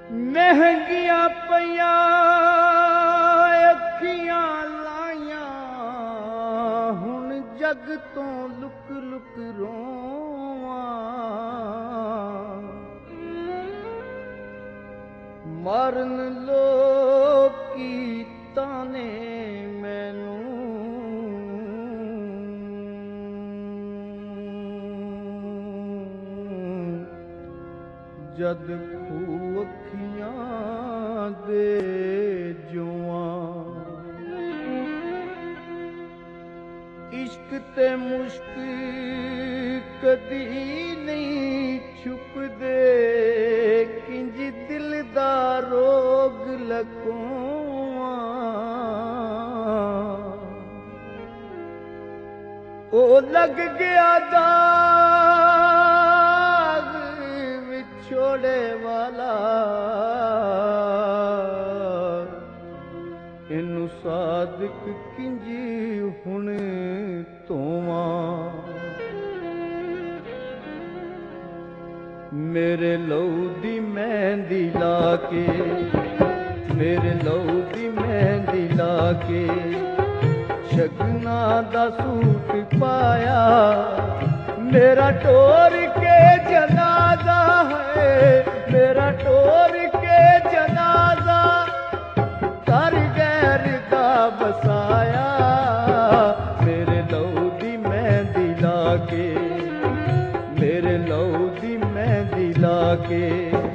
ਮਹਿੰਗੀਆਂ ਪਈਆਂ ਅੱਖੀਆਂ ਲਾਈਆਂ, ਹੁਣ ਜਗ ਤੋਂ ਲੁਕ ਲੁਕ ਰੋਵਾਂ। ਮਾਰਨ ਲੋਕੀ ਤਾਨੇ ਮੈਨੂੰ, ਜਦ ਖੂਹ ਅੱਖੀਆਂ ਦੇ ਜੁਆਂ। ਇਸ਼ਕ ਤੇ ਮੁਸ਼ਕ ਕਦੀ ਨਹੀਂ ਛੁਪਦੇ, ਕਿੰਜ ਦਿਲ ਦਾ ਰੋਗ ਲਕੋਆਂ। ਉਹ ਲੱਗ ਗਿਆ ਦਾਗ ਵਿਛੋੜੇ ਵਾਲਾ, ਇਹਨੂੰ ਸਾਦਕ ਕਿੰਜ ਹੁਣ ਧੋਵਾਂ। ਮੇਰੇ ਲਹੂ ਦੀ ਮਹਿੰਦੀ ਲਾ ਕੇ, ਮੇਰੇ ਲਹੂ ਦੀ ਮਹਿੰਦੀ ਲਾ ਕੇ, ਸ਼ਗਨਾਂ ਦਾ ਸੂਟ ਪਾਇਆ। ਮੇਰਾ ਟੋਰ ਕੇ ਜਨਾਜ਼ਾ ਹੈ, ਮੇਰਾ ਟੋਰ ਕੇ ਜਨਾਜ਼ਾ, ਕਰ ਗੈਰ ਦਾ ਵਸਾਇਆ। ਮੇਰੇ ਲਹੂ ਦੀ ਮਹਿੰਦੀ ਲਾ ਕੇ, ਮੇਰੇ ਲਹੂ ਦੀ ਮਹਿੰਦੀ ਲਾ ਕੇ।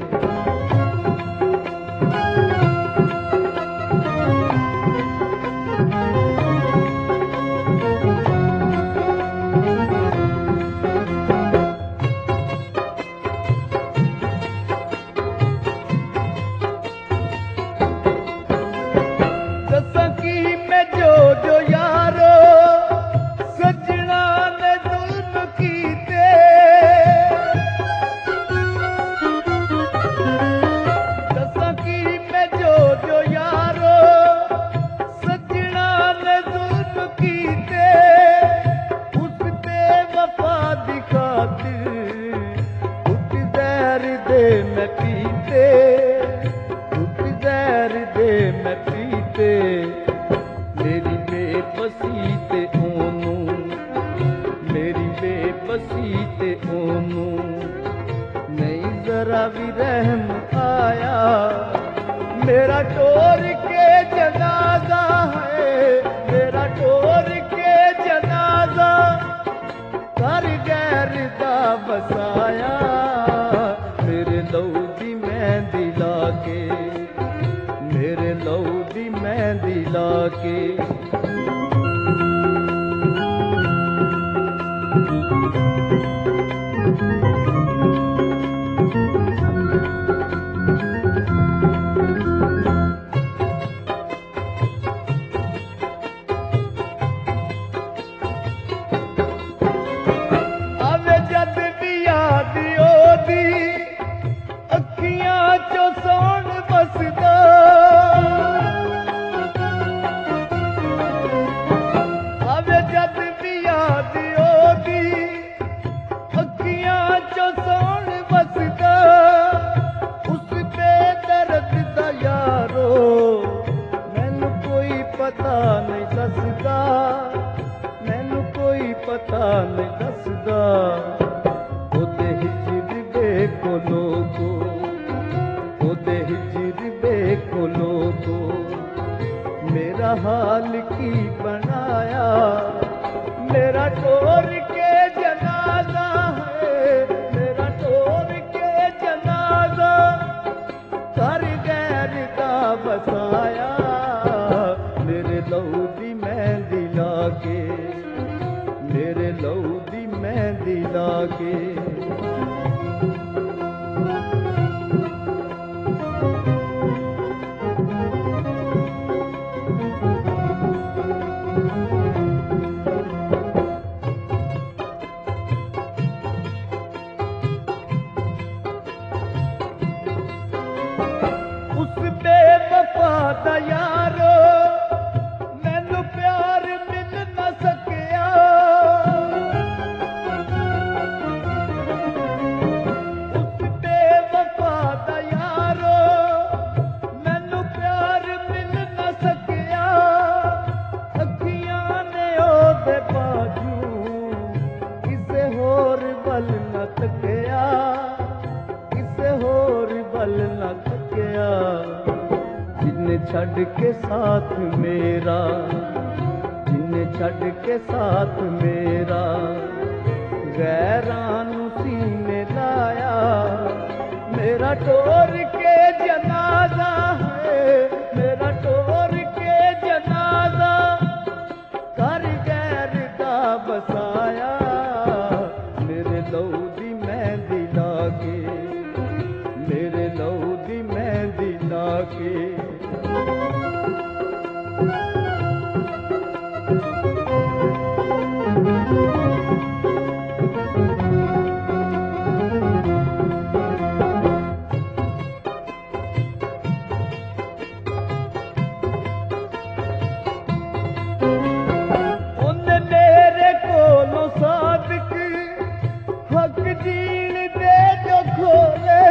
मैं पीते घुट जहर दे मैं पीते, मेरी बेबसी ते ओनू, मेरी बेबसी ते ओनू नहीं जरा भी रहम आया। मेरा टोर के जनाजा है, मेरा टोर के जनाजा, कर गैर दा बसाया। मेरे लहू दी मेहंदी ला के, मेरे लहू दी मेहंदी ला के। पता नहीं दसदा, मैनू कोई पता नहीं दसदा, ओदे हिजर को लोगो, ओदे हिजर को लोगो, मेरा हाल की बनाया। मेरा टोर के जनाजा है, मेरा टोर के जनाजा, कर गैर का बसाया। मेरे लहू दी मेहंदी ला के, मेरे लहू दी मेहंदी ला के। उस बेवफा दा यारो मैनू प्यार मिल न सकिया। उस बेवफा दा यारो गया जिन्ने छड़ के साथ मेरा, जिन्ने छड़ के साथ मेरा गैरां नूं सीने लाया। मेरा टोर के जनाजा है, मेरा टोर के जनाजा कर गैर दा बसाया। मेरे लहू दी मेहंदी लाके, मेरे लहू दी मेहंदी लाके। हक जीण दे जो खोले,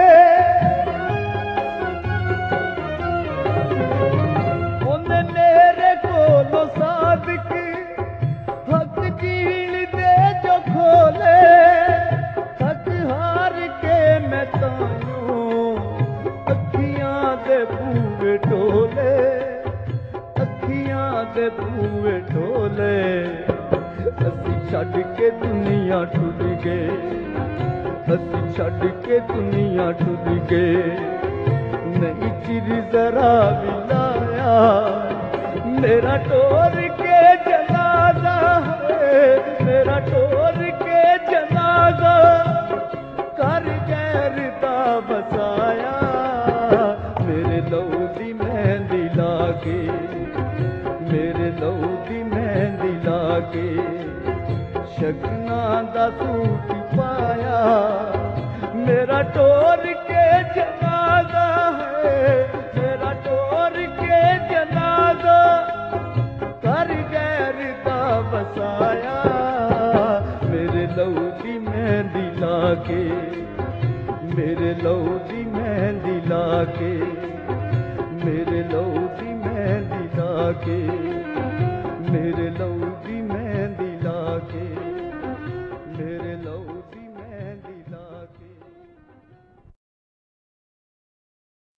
उन्हें मेरे कोलों सादिक हक जीण दे जो खोले। थक हार के मैं तायूं अखियां दे बूहे टोले, अखियां दे बूहे टोले। असी छड़ के दुनिया टुट गए, असी छड़ के दुनिया टुट गए। नहीं चिर जरा भी लाया, मेरा टोर के जनाजा है, मेरा टोर के जनाजा कर गैर दा बसाया। मेरे लहू दी मेहंदी लाके, मेरे लहू दी मेहंदी लाके शगना दा सूट पाया। मेरा टोर के जनाजा है, मेरा टोर के जनाजा कर गैर दा बसाया। मेरे लहू दी मेहंदी लाके, मेरे लहू दी मेहंदी लाके, मेरे लहू दी मेहंदी लाके।